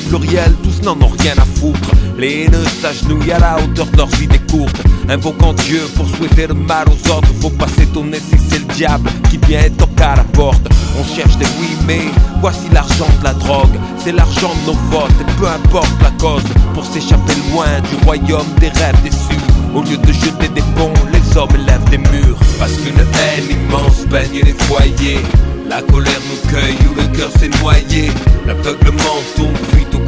pluriel, tous n'en ont rien à foutre. Les haineux s'agenouillent à la hauteur de leurs idées courtes, invoquant Dieu pour souhaiter le mal aux autres. Faut pas s'étonner si c'est le diable qui vient et toque à la porte. On cherche des oui mais voici l'argent de la drogue. C'est l'argent de nos votes et peu importe la cause, pour s'échapper loin du royaume des rêves déçus. Au lieu de jeter des ponts, les hommes élèvent des murs. Parce qu'une haine immense baigne les foyers. La colère nous cueille où le cœur s'est noyé. L'aveuglement tombe vite au